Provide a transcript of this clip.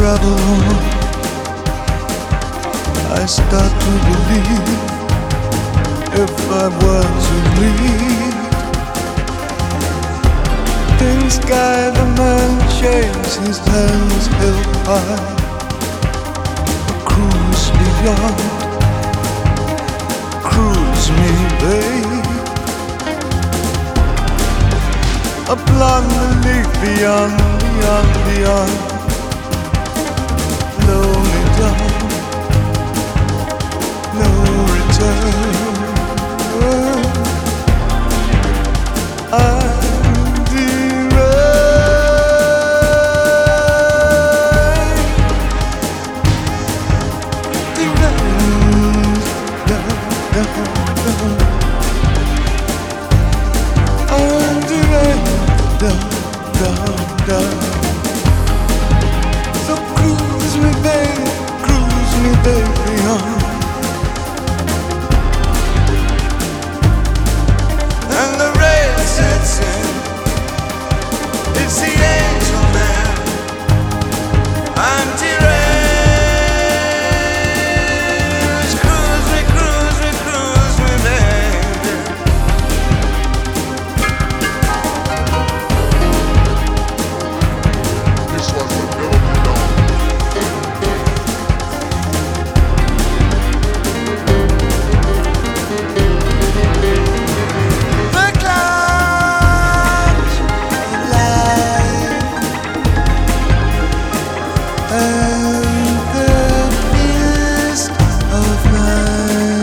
travel on, I start to believe if I were to leave, in sky the man shaves his hands held high, a cruise beyond, cruise me, babe, a blonde belief beyond, beyond, beyond. Blow me down, no return. I'm deranged, I'm deranged, down. So cruise me, baby, on. And the rain sets in. It's the angel man. I'm deranged. Cruise me, baby. This life would never be done. The clouds of light and the mist of night.